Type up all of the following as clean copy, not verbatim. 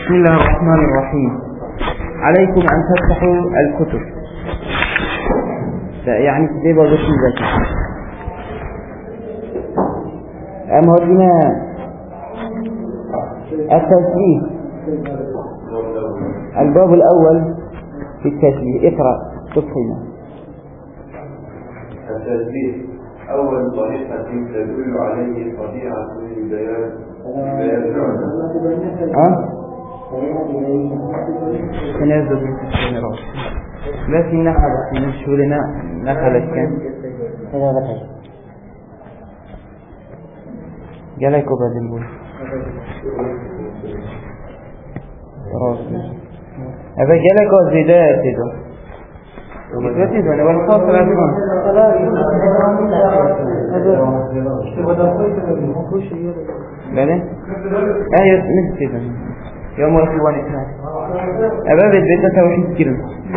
بسم الله الرحمن الرحيم. عليكم أن تفتحوا الكتب، يعني كتابة بسيطة. أما هنا التشبيه، الباب الأول في التشبيه. اقرأ تفصيلا. التشبيه أول طريقة تدل عليه طبيعة البيان تنازل من الكاميرات لكن نخلت من شغلنا نخلت كان جالك وبعد نقول هذا جالك وزيدات إذا والخاص الأسمان بله نسيت يوم الأخوان إثنان أباب البيت توحيد كلمة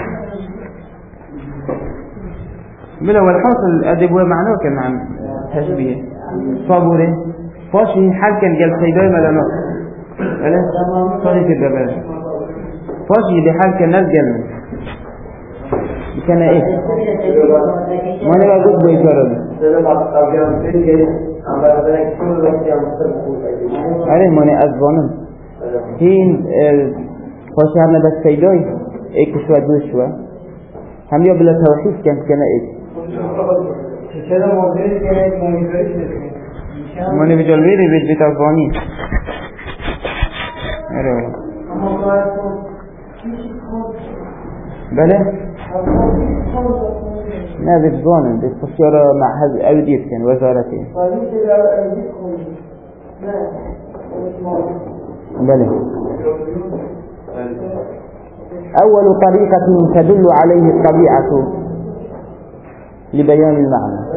بلا والحاصل الأدب ومعناه كان عن تشبيه صابوري فاشي حال كان جال سيداي ملانات بله صاري كده بله فاشي بحال كان ناس جال كان ايه ما انا بقول بيجرب أنا ماني أزبانم هين فاشهرنا بس سيداي ايك شوى دو شوى هم يا بلا توحيد كان ايه ماني بجلويري بيت أزباني بله نه بزبانم بسیار معهد اودیت کن وزارتی بله أول طريقة تدل عليه الطبيعة لبيان المعنى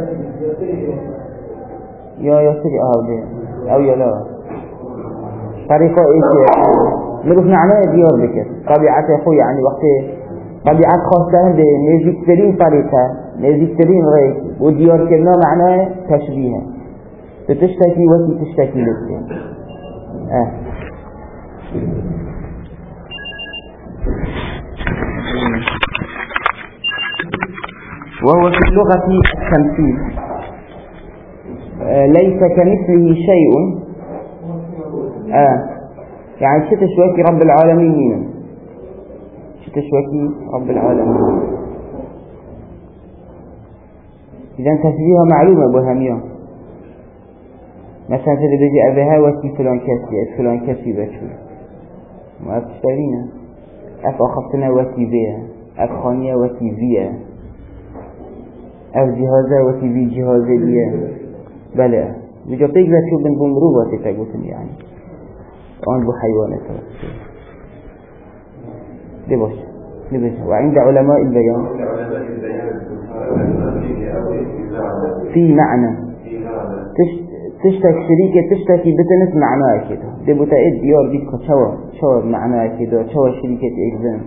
يا سيدي أو يا لا طريقة إيش نروح معناه ديار بك طبيعة أخوي يعني وقت طبيعة خاصة بنزيكترين طريقة نزيكترين غير وديار كنا معناه تشبيه تشتكي وتي تشتكي لك وهو في اللغة التمثيل ليس كمثله شيء يعني شتشوكي رب العالمين شتشوكي رب العالمين إذا تشبيهها معلومة بهمية مثلا تدي بيجي أبها وتي فلان كسي بشوي ما تشترينا أخذتنا وتي بيها أخانية وتي بيها جهازة وتي بي جهازة بيها بلى بجابتك لا تشوف بن بمروبة تتقوتن يعني وأن بحيوانات لباش وعند علماء البيان في معنى تشتكي شريكة تشتكي بتنس معناه كده دي بتأيد ديار بيتك شوى معناه كده شوى شريكة إجزام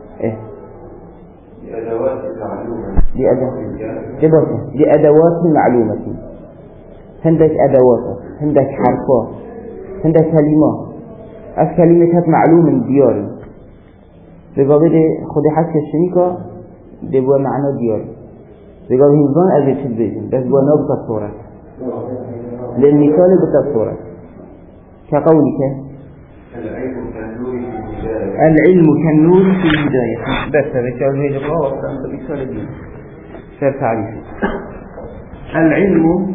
دي أدوات المعلومة عندك أدوات عندك حرفات عندك كلمات الكلمات معلومة دياري بقابل خدي حتى الشريكة دي بوا معنى دياري بقابل هنزان أزي تشبيزن بس بوا نبطة صورة للمثال بطة صورة كقولك العلم كالنور في الهداية بس رجال هيد الله وأنت مثال الدين سير تعريف العلم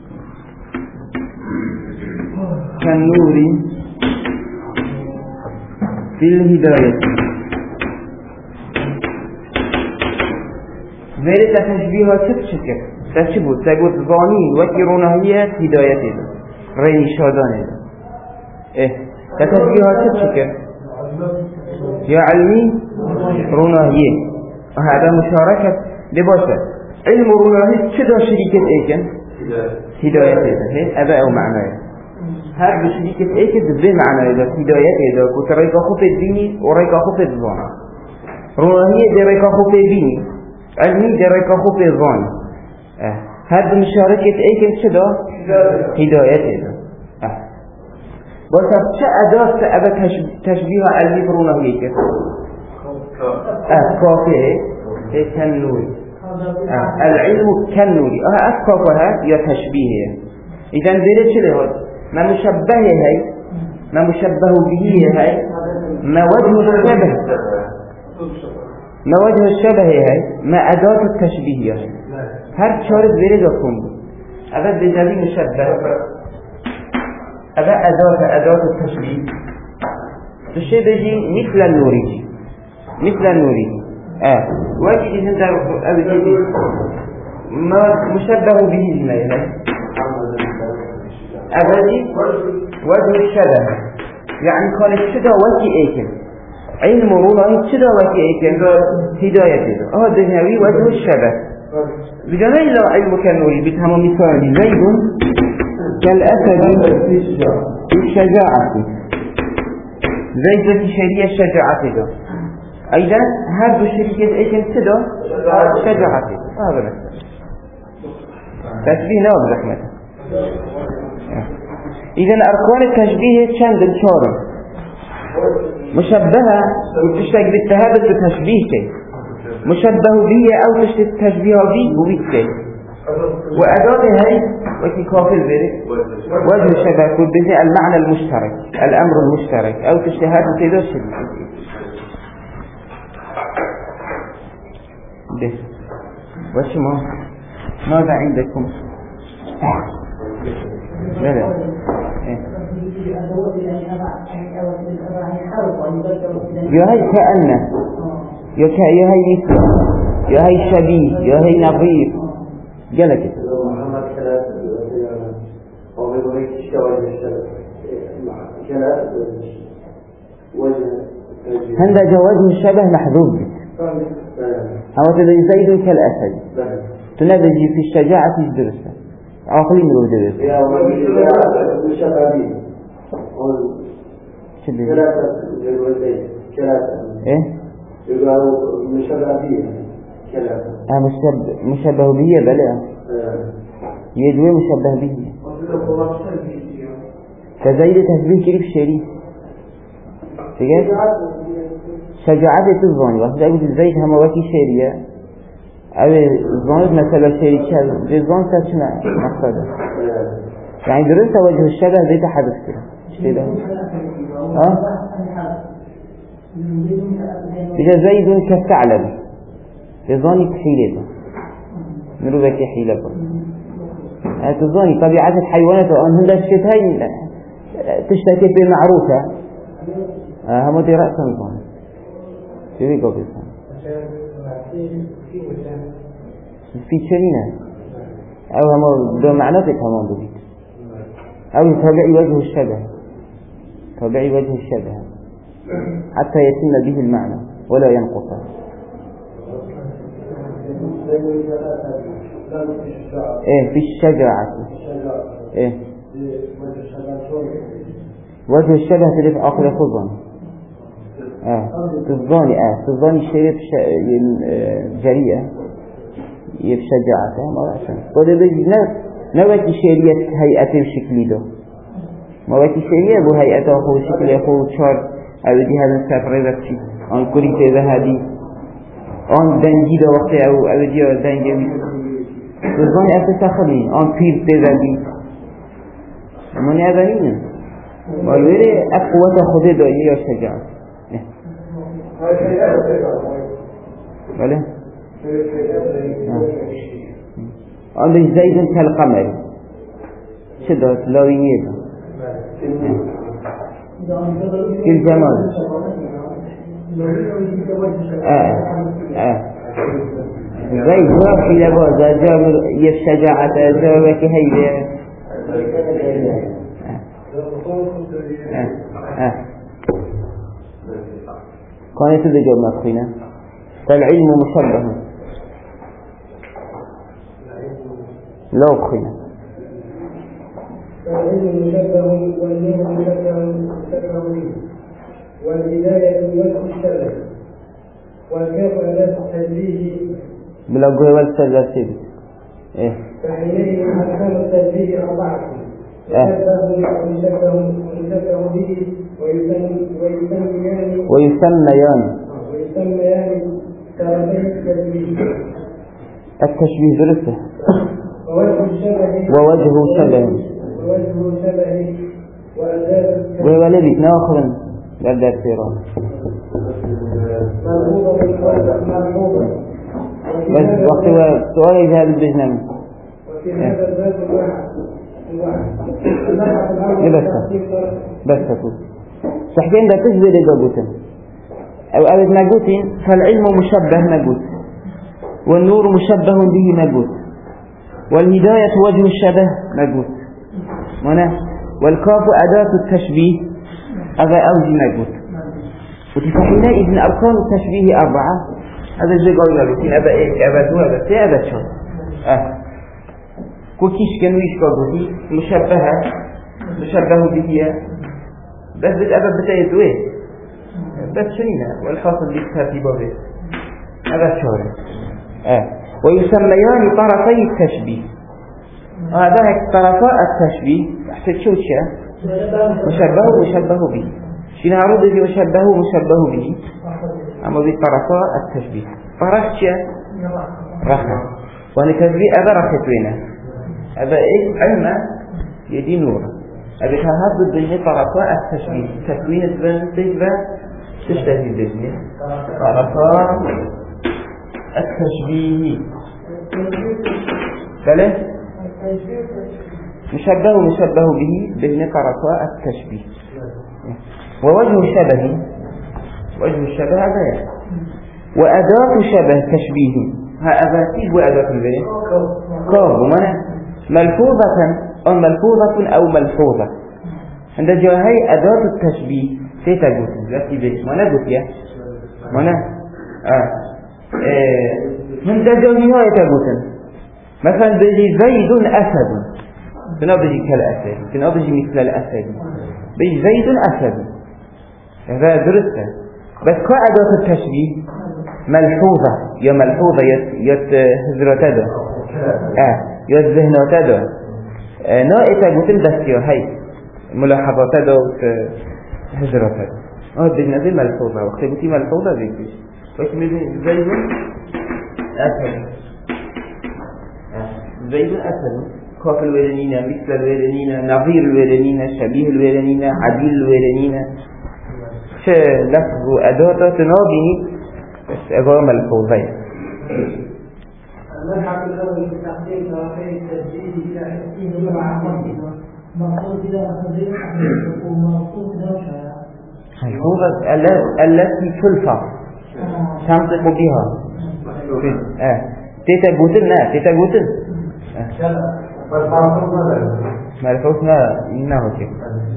كالنور في الهداية ذلك تشبيهها تشكر تشبه تقول ظانين وكرونهية هداية رين شادان تشبيهها تشكر يا علمي رونهية وهذا مشاركة لباشر علم رونهية شده شريكة ايكن هداية هذا او معناه هذا شريكة ايكن بذي معناه هداية كنت ريكا خفت ديني وريكا خفت ظانا رونهية دي ريكا خفت ديني علمي دي ريكا خفت ظانا هذا مشاركة ايكن شده هداية باشد چه اداست ابا تشبیه علمی برونه یکی کافه كالنور العلم كالنور أكافها يا تشبيهه إذا ذلك شده ما مشبه هاي ما مشبه به هاي ما وجه الشبه ما وجه الشبه هاي ما أداة التشبيه هاي هر شارد ذلك يكون هذا بجانب مشبه هذا أداة التشبيه الشبه مثل النوري مثل النوري واجي إذن أبدي ما مشبه به الميلة أبدي وجه الشبه يعني كان الشبه وجه إيكن علم مرونه الشبه وجه إيكن هداية دنيوي وجه الشبه بجانب الله علم كالنوري بيتهم مثالي زيد كالأسد في الشجاعة زيد في شريع الشجاعة ده أيضا هذا الشركة إيش كده شجاعته هذا بس تشبيه نوع زحمته إذا أركان التشبيه كم بالشارع مشبهة وتشتغل بالتهابط بتشبيه كي مشبه به أو تشبيه به وبيك وأداة هاي وكي كافل ذلك وجه الشبه كل بذي المعنى المشترك الأمر المشترك أو تشتهاد كده شبه ده وش ماذا عندكم؟ لا يا هي كأنه يا هي مثل يا هي شبيه يا هي نظير قالك محمد هذا جواز الشبه محذوف هو تدري زيد كالأسد تنادي في الشجاعة الدرسة عقلي من الدرسة يا مشابهين ايه مشابه به بلى يدوي مشابه به كزيد تشبيه كريف شريف تجد شجاعة الظاني وقت أقول زيد هم وكي شريعة أو الظاني مثلا شريكة الظان ساتشنا مقصده يعني درست وجه الشبه زي تحدث كده إذا زيد كالثعلب الظاني كحيلة نروبك حيلة الظاني طبيعة الحيوانات وأن هندس شتهين تشتكي بمعروفة هم دي رأسا الظاني شوي قبل في شرينة أو هم بمعناتك هم بذيك أو تابعي وجه الشبه تابعي وجه الشبه حتى يتم به المعنى ولا ينقص إيه في الشجاعة إيه وجه الشبه تلف آخر خضن تظني الشيء جريئة يفشجعته ما رأسا وده بيجي نواتي شريعة هيئته وشكلي ده مواتي شريعة بو هيئته أخو شكلي أخو شار أو دي هذا السفر بكشي أن كوري تيبه هذه أن دنجي ده وقت أو دي دنجي تظني أتسخلين أن فير تيبه دي من أبنين والويري أقوة خذي دائية وشجاعة بله عندك زيد كالقمر شدت لاوينيه كل جمال زيد واحد لبازا جاب يفشجاعة جابك هيدا كانت الجواب مدخينة فالعلم مشبه لا أخينا فالعلم مشبه والنور مشبه والبداية وجه الشبه والكاف أداة التشبيه بلا قوة والسلسل إيه فحينئذ أحكام التشبيه أربعة ويشبه به ويسميان طرفي التشبيه. التشبيه درسته. ووجه شبه وولدي ناخذ الأداة سيران بس وقت سؤال إذا هذا البجنة وفي هذا الباب بس تقول صحيحين ده تجبر إجابتين أو أبد نقوتين فالعلم مشبه نقوت والنور مشبه به نقوت والهداية وجه الشبه نقوت والكاف أداة التشبيه هذا أوجه نقوت وتفحينئذ من أركان التشبيه 4 هذا الزي قوي نقوتين أبا إيه أبا دو أبا سي أبا شو كوكيش كانوا يشكروا مشبه به بس أبا بتايد وين بس شنينا والحاصل للترتيب به هذا شوري ويسميان طرفي التشبيه هذا طرفاء التشبيه احسد شو شيء مشبه به شنو عروض اللي مشبه به اما بطرفاء التشبيه طرف شيء رخا وانا تشبيه هذا رخت وينه هذا ايه علم يدي نور أبي هذا الدنيا طرفاء التشبيه تكوين الدنيا تشتهي الدنيا طرفاء التشبيه بله مشبه به بين طرفاء التشبيه ووجه الشبه هذا وأداة شبه تشبيه أداة وأداة البيه كاب ملفوظة أو ملفوظة عند جاهي أداة التشبيه تتجوز لكي بيش ما نقول يا من تجاهيها يتجوز مثلا بيجي زيد أسد كنا بيجي كالأسد كنا بيجي مثل الأسد بيجي زيد أسد هذا درسته بس كأداة التشبيه ملحوظة يا ملحوظة يتهزرتده يتذهنتده نائتا قتل بس يا هاي ملاحظاتده وهزرتده بيجنا زي ملحوظة وقت قلتي ملحوظة بيجيش وقت بيجي زيد أسد كاف الويلنين مثل الويلنين نظير الويلنين شبيه الويلنين عديل الويلنين لفظ وأداة تنابيه بس أبوه ملحوظين المبحث الأول في تقديم طرفي التسجيل إلى حسين مع قصده مقصود إلى صديق ومقصود إلى شيء ملحوظة التي تلفظ تنطق بها تيتا قوتل ملحوظ ما إنه كيف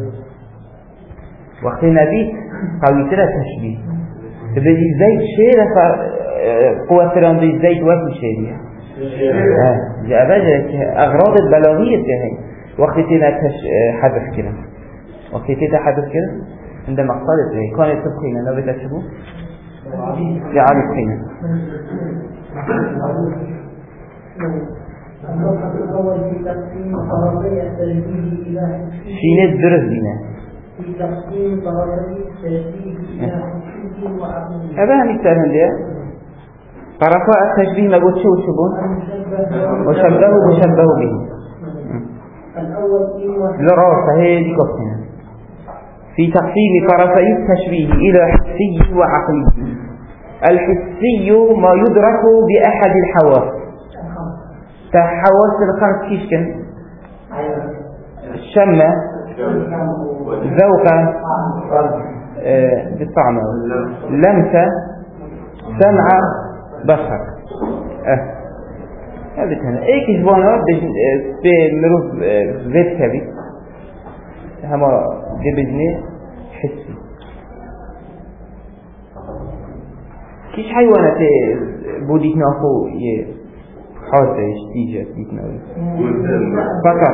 وقت نبيت قوي ترى تشبيه تبدي زيت شيء قوة ترى زيت وقت شيء أغراض البلاغية هي وقت تنا حدث كده وقت تنا حدث كده عندما قالت هي كانت تبقينا لو بتشبه جعلت فينا المبحث الأول في تقسيم طرفي التشبيه إلى شين الدرس دينا في تقسيم طرفي التشبيه إلى حسين وعقيم هذا مثال هندية طرفاء التشبيه ما قلت شو شبون مشبه به الأول لراسة هي دي قصنا في تقسيم طرفي التشبيه إلى حسي وعقلي الحسي ما يدرك بأحد الحواس حواس الخمس كيش كان الشمة ذوقة بالطعم لمسة سمع بصر هذا كان ايك جوانا بمروف زيت كبي هما ببجنة حسي كيش حيوانات بوديك ناخو حاسة يشتيجة يتناول فقط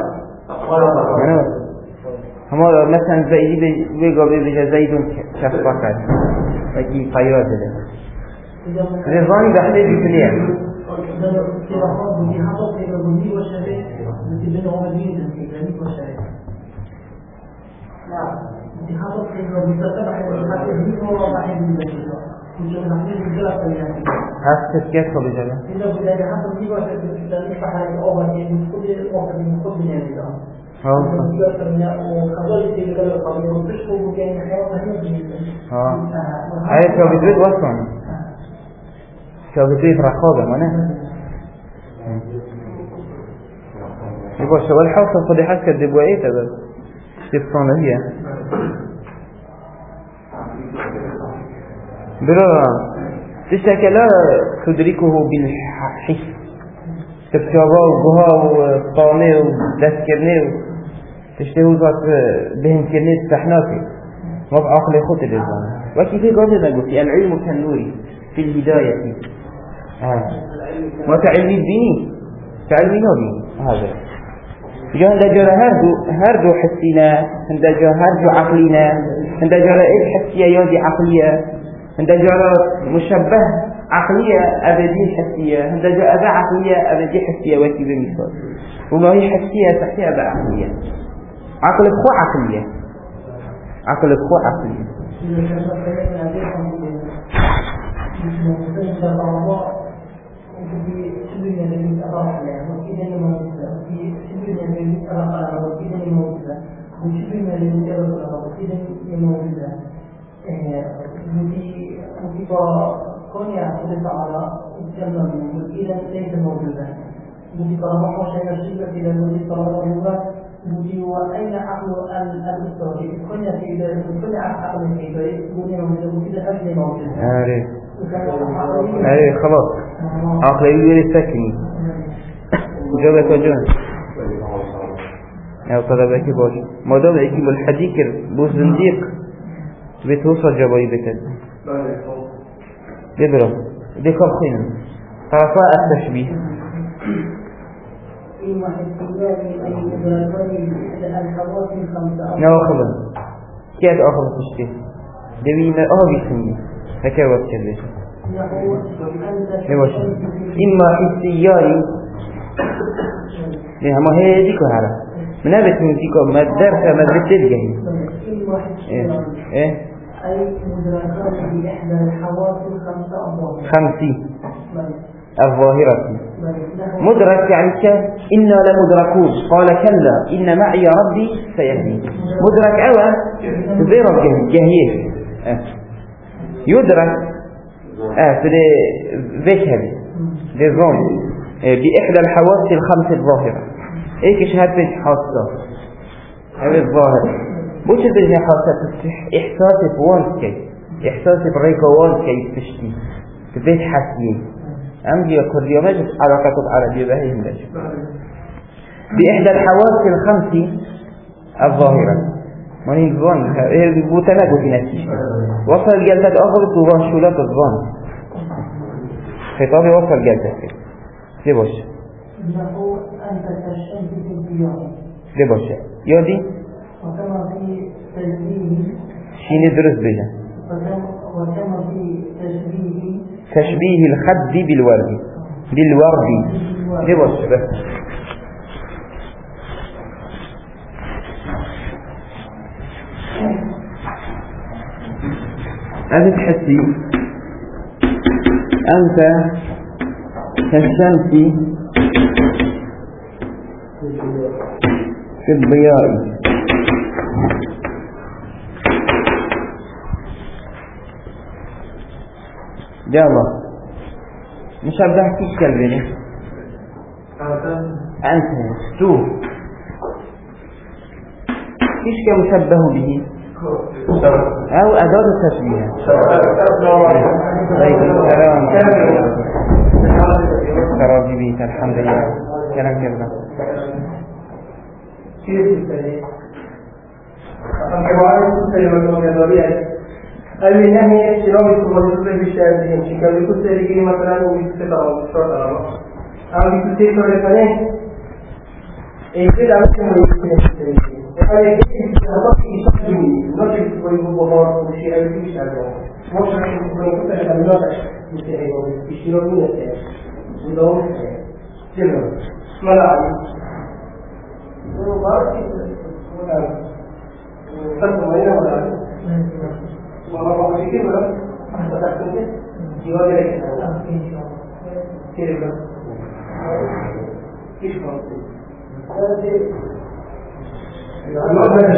هما مثلا زيدي بيجا زيدون شخص فقط وكي قياد له رضاني بحثي بكلية نعم انتخاب الحين بيتبع الحديث هو واحد من الشيء وجود الحديث الجلسة يعني هست كيف بجلا إذا بدأ حصل في وقت التاريخ فحال أول من كل واحد من كل يعني هاي شو وصلا شو بتريد رخابة مانا يبقى شو الحوصة صديحات كدبوا ايه تبا تبصانة هي برا تشتكى لا تدركه بالحس تبتغى وجها وطامي ودسكرني تشتهي ذات بهم كرني تحناكي ما بعقل خط الإنسان وكيف قاعد نقول العلم كالنور في الهداية ما تعلمي الديني تعلمي نوري هذا جاء دجال هردو حسينا دجال هردو عقلنا دجال إيه حسية يادي عقلية دجال مشبه عقلية أبدي حسية دجال أبا عقلية أبدي حسية وكيف مثال وما هي حسية تحتها أبا عقلية عقل الخو عقلية عقل الخو عقلية بودي وأين عقل الأسرة كنا في كل عقل في بيت بودي موجود أجل موجود. أيه خلاص عقل يلي سكني جابك وجون أو طلبك باش ما دام يجيب الحديكر بو زنديق بتوصل جباي بكذا يضرب دي خبخين طرفاء التشبيه ناخذ كيف أخذ تشتيه دوينا أهبي سني هكذا وكذا إما حسياري ما هي ذيك هذا من هذا تمسكه ما درس ما بتلقى إيه أي مدركات بإحدى الحواس خمسي الظاهرة مدرك يعني إنا لمدركون قال كلا إن معي ربي سيهدين مدرك أولا زي رب جهية يدرك في ذكر ذي بإحدى الحواس الخمس الظاهرة إيش شهادة حاسة هذه الظاهرة بوش تجي حاسة إحساسي بوانسكي إحساسي بريكا وانسكي تشتي تبيت حسين أمجي كل يوم يجب علاقة العربية بهي ملاجب بإحدى الحواس الخمس الظاهرة ماني الظن بوتناقو في نفسي وصل الجلسات أخرى طوبان شولات الظن خطابي وصل جلسات دي باش إنه أنت كالشمس في الديار دي باش يودي وكما في تشبيه شيني درس بها وكما في تشبيه الخد بالورد دي باش بس هذا تحسي أنت كالشمس في الضياء يلا مشابه كيف كلمني أنت تو كيف كمشبه به أو أداة التشبيه عليكم السلام تراضي بيك الحمد لله كلام كذا أي نهي شلون يكون موجود بالشاهدين شكل يكون سيرجي مثلا ويكتب على الشرطة أو يكتب كلمة إيه كده ممكن يكتب هذا يجب أن نجد ويبهر وشيء يجيش عليه مش يكون كلمات يشيلون من الشيء ودور كلمة ما لا كيف كيف ما بدنا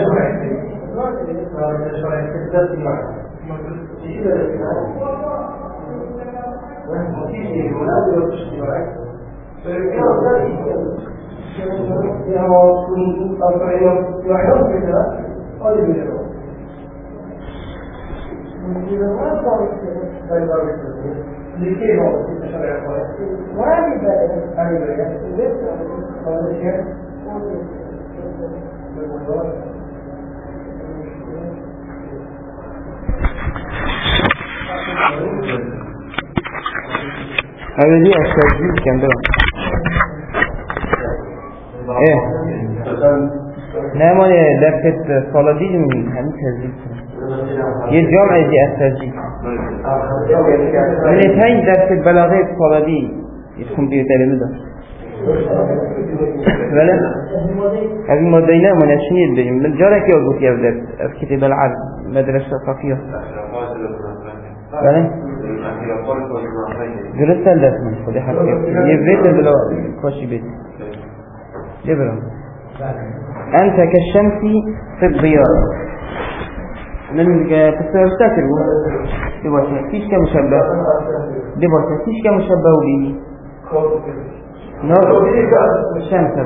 هذا دي التسجيل كان ده ايه نعم درس الصلاة دي من هم تسجيل يجمع دي التسجيل من اثنين درس البلاغة الصلاة دي يكون بيتعلم ده ولا هذه مدينة مناشير دي من جارك يوجد يا ولد كتاب العرب مدرسة صفية ولا درست الدرس من خودی حقیقت یه بیت بلا کاشی بیت یه برام أنت كالشمس في الضياء من تستكر دي باشا فيش كمشبه دي باشا فيش كمشبه به نور الشمس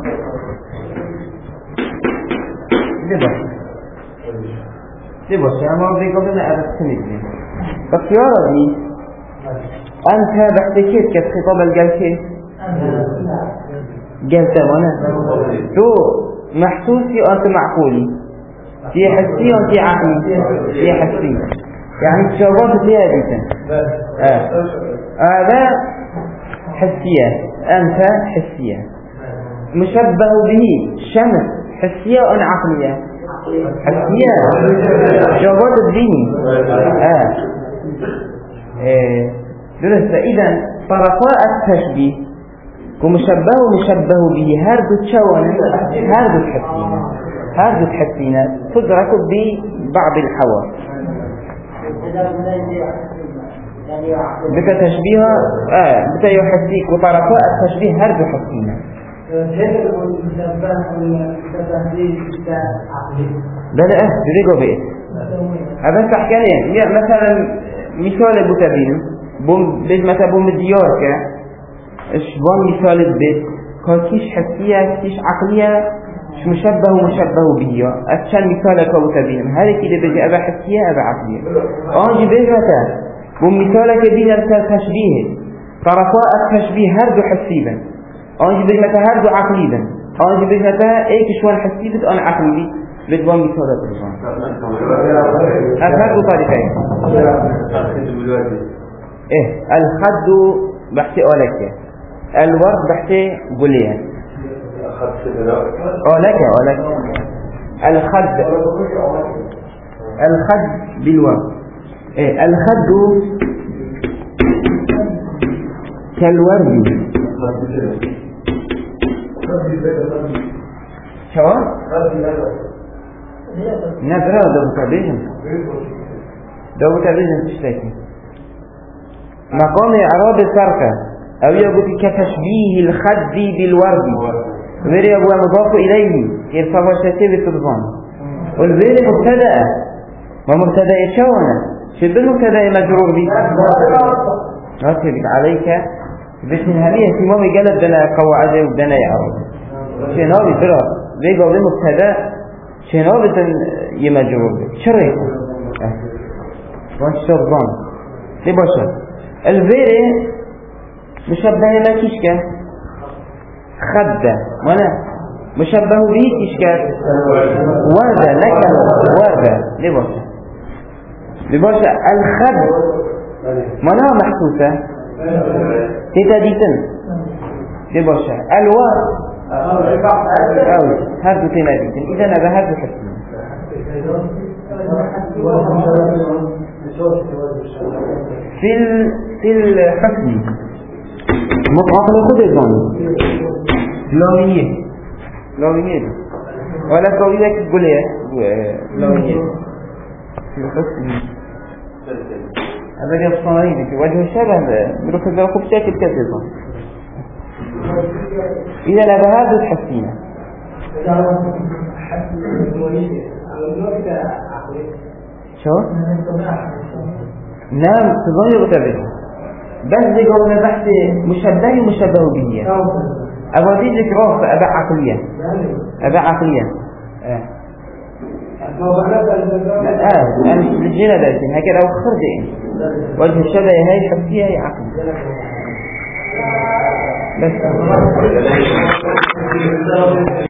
دي باشا أما بيقولنا أرسلني بس يا ربي أنت بحتكيت كالخطاب الجلسي جلسة وانا تو محسوسي أنت معقولي في حسي وأنت عقلي في حسي يعني تشابهت فيها جدا هذا حسية أنت حسية مشبه به شمس حسية وأنا عقلية حسية تشابهت الدين درست إذن طرفاء التشبيه ومشبه ومشبه به هردو تشونا هردو تحسينا تدرك ببعض الحواس بك تشبيه بك يحسيك وطرفاء التشبيه هردو حسينا لا تريقوا بإيه هذا تحكيني مثلا مثال ابو تبين بيت مثلا بوم الديار اشبان مثال البيت كان كيش حسية كيش عقلية مشبه ومشبه به اتشان مثالك ابو تبين هذا كده بيجي ابا حسية ابا عقلية انجي بيت مثلا بوم مثالك بين التشبيه طرفاء التشبيه هردو حسيبا انجي بيت مثلا هردو عقليبا انجي بيت مثلا ايك شوان حسيبت انا عقلي بدوان مثالك الرجان هذا طريقين ايه الخد بحثي اولك الورد بحثي بوليان اولك الخد بالورد ايه الخد كالورد شو نبرة دو تابيزن تشتكي مقام إعراب التركة أو يقول كتشبيه الخد بالورد غير يبقى مضاف إليه يرفع شتى بالتضمان والغير مبتدأ ومبتدأ شوانا شبه المبتدأ مجرور به نصبك عليك باسم هذه اهتمام جلد دنا قواعد ودنا يعرب شنابي ترى ليه قبل مبتدأ شنابة يمجرور شريك وانت شرطان ليه باشا الفيري مشبه لا كيشكا خدة وانا مشبه به كيشكا وردة لكن وردة ليه باشا الخد منها محسوسة تتديتن ليه باشا الورد هردو تناديتن إذا نبا هردو حسين في الحسن مطلق لخد الظن لونية ولا قوية كقولية لونية في الحسن هذا جاب صناعي في وجه الشبه بلو كذا خوب شكل كذا إذا لا بهذا تحسينه شو؟ نعم تظهر تبه بس ذي قولنا بحث مشبه به أبغى ذكره فأبع عقليا الجنة لكن هكذا أو خرجين وجه الشبه هاي حسية هي عقل بس